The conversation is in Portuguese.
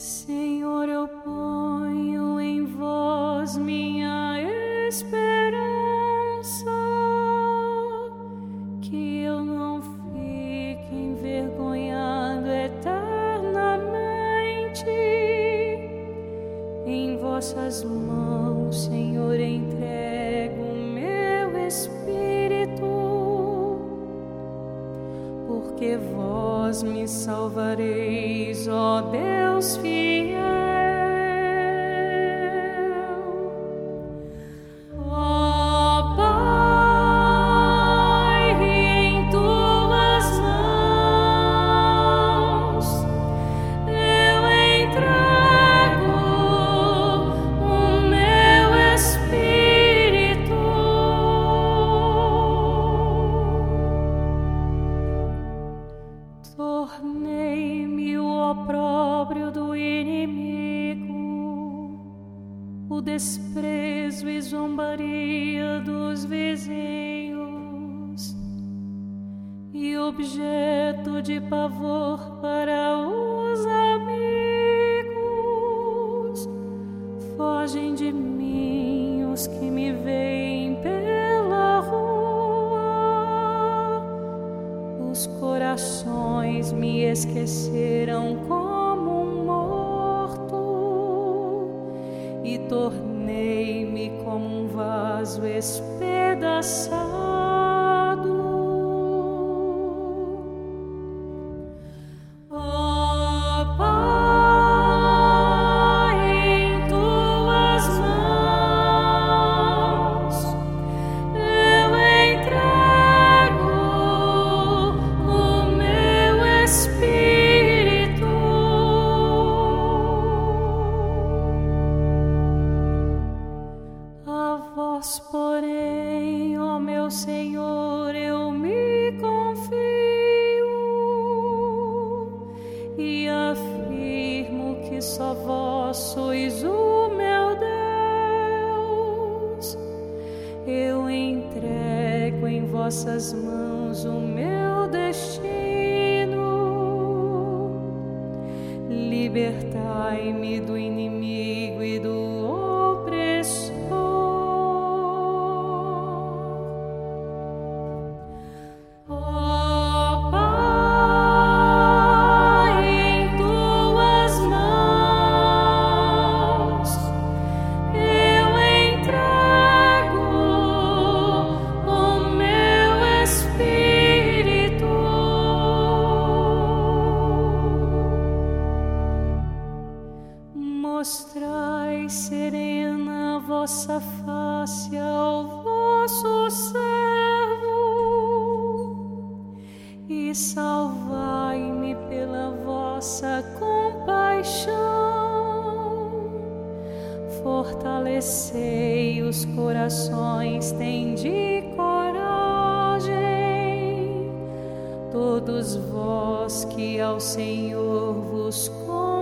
Senhor, eu ponho em vós minha esperança, que eu não fique envergonhado eternamente. Em vossas mãos, Senhor, entrego o meu espírito, porque vós me salvareis, ó Deus fiel. Ó Pai, em tuas mãos eu entrego o meu espírito. Tornei-me o opróbrio do inimigo, o desprezo e zombaria dos vizinhos, e objeto de pavor para os amigos. Fogem de mim os que me veem pela rua. Os corações me esqueceram como um morto, e tornei-me como um vaso espedaçado. Ó Pai, em tuas mãos eu entrego o meu espírito. A vós, porém, ó meu Senhor, eu me confio e afirmo que só vós sois o meu Deus. Eu entrego em vossas mãos o meu destino. Libertai-me do inimigo e do opressor. Ó Pai, em tuas mãos eu entrego o meu espírito. Mostrai serena a vossa face ao vosso servo e salvai-me pela vossa compaixão. Fortalecei os corações, tende coragem, todos vós que ao Senhor vos confiais.